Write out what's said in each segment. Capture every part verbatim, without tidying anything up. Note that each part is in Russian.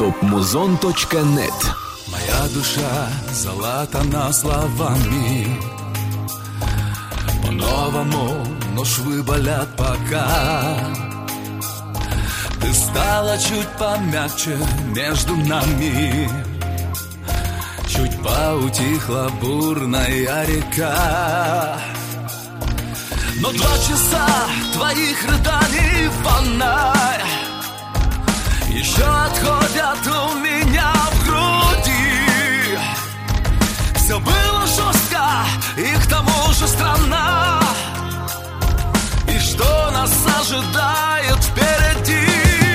топ музон точка нет. Моя душа залатана словами, по-новому, но швы болят пока. Ты стала чуть помягче между нами, чуть поутихла бурная река. Но два часа твоих рыданий фонарь еще отходят у меня в груди. Все было жестко и к тому же странно. И что нас ожидает впереди?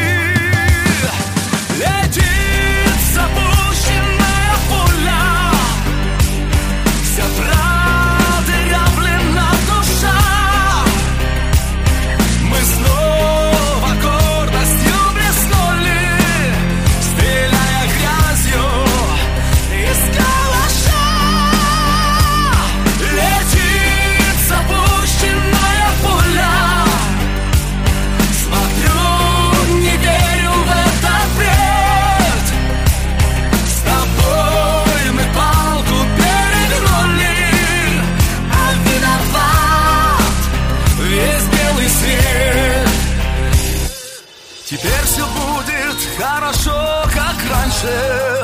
Летит запущенная пуля, вся продырявлена душа. Мы снова гордостью блеснули, стреляя грязью из калаша. Летит запущенная пуля, смотрю, не верю в этот бред. С тобой мы палку перегнули, а виноват весь белый свет. Теперь все будет хорошо, как раньше.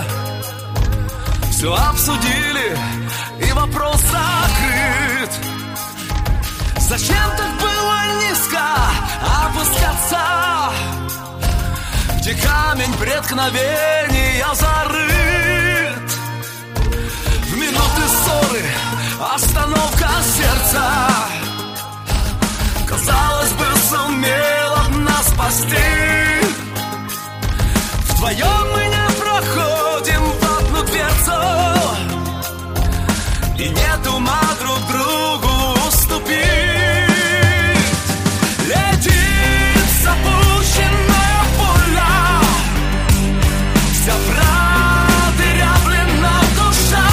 Все обсудили, и вопрос закрыт. Зачем так было низко опускаться, где камень преткновения зарыт? В минуты ссоры остановка сердца, казалось бы, сумела нас спасти. Вдвоем мы не проходим в одну дверцу, и нет ума друг другу уступить. Летит запущенная пуля, вся продырявлена душа.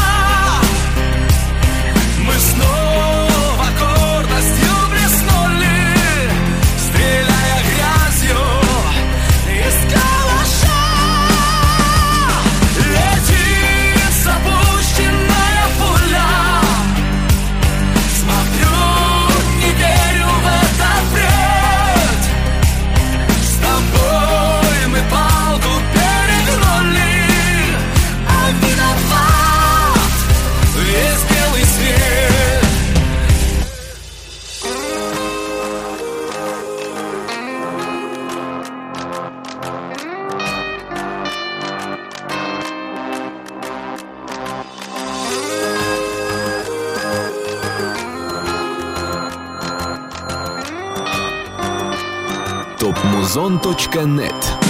Мы снова гордостью блеснули, стреляя грязью из калаша. Летит запущенная пуля, смотрю, не верю в этот бред. С тобой мы палку перегнули, а виноват весь белый свет. топ музон точка нет.